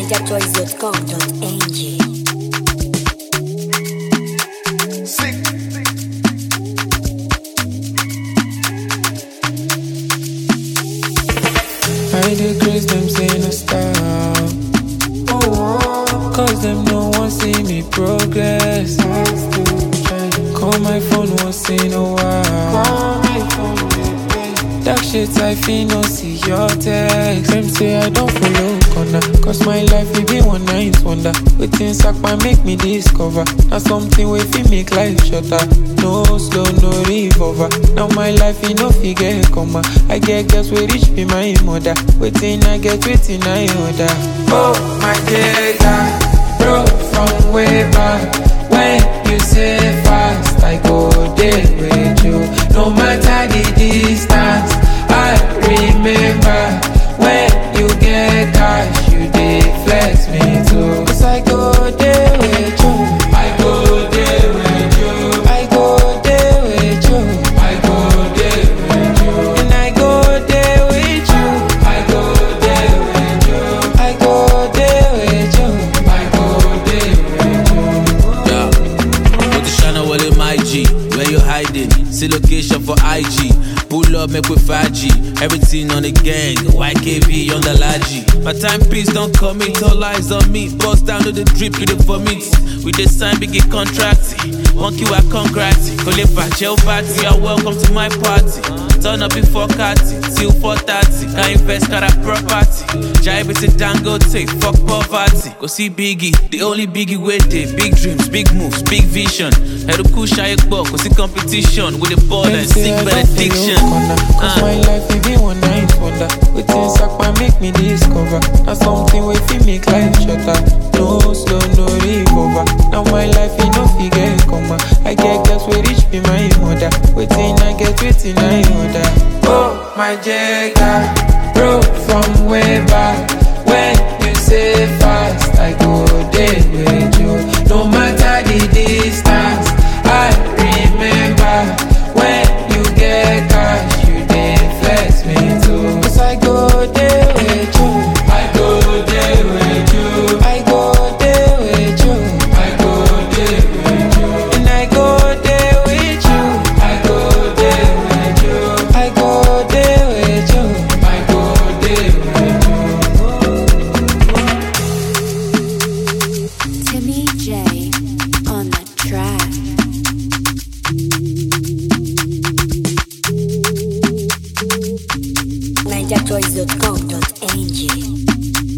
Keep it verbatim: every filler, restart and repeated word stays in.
niger choice dot com dot n g. I dey grace them say no stop. Oh, cause them no one see me progress. Call my phone once in a while. Dark shit I feel no see your text. Them say I don't follow corner, cause my life will be one night wonder. Waiting sack my make me discover. Now something wey fit make life shorter. No slow, no revolver. Now my life you no figure comma. I get girls wey reach be my mother. Waiting I get waiting I order. Oh my data, bro from way back. When you say fast, I go there with you. No matter the distance, I remember. When you get cash, you dey flex me too. Cause I go there with you. I go there with you. I go there with you. I go there with you. And I go there with you. I go there with you. I go there with you. I go there with you. Yeah. Put the channel well in my G. Where you hiding? See location for I G. Pull up, make with five G. Everything on the gang. Y K V on the Laji. My timepiece don't commit. All eyes on me. Bust down to the drip, you the vomit. We just sign big contract. Monkey wa congrats. Kolepa, jail party. You're welcome to my party. Turn up before Kati. Till four thirty. Can invest, got a property. Jive it to Dangote. Fuck poverty. Go see Biggie. The only Biggie with it. Big dreams, big moves, big vision. Head to push I go see competition with the ball and sick benediction. Cause my life will be one night wonder. Waiting sack my make me discover. Now something wey fit make life shorter. No slow, no revolver. Now my life you no figure comma. I get girls wey reach be my mother. Waiting I get waiting I order. Oh my jagger, bro from way back. When you say fast, I go there with you. No matter the distance, I remember. When you get cash, you dey flex me too. Cause I go there with you. I go there with you. I go there with you. I go there with you. And I go there with you. I go there with you. I go there with you. I go there with you. Timmy J on the track. niger choice dot com dot n g.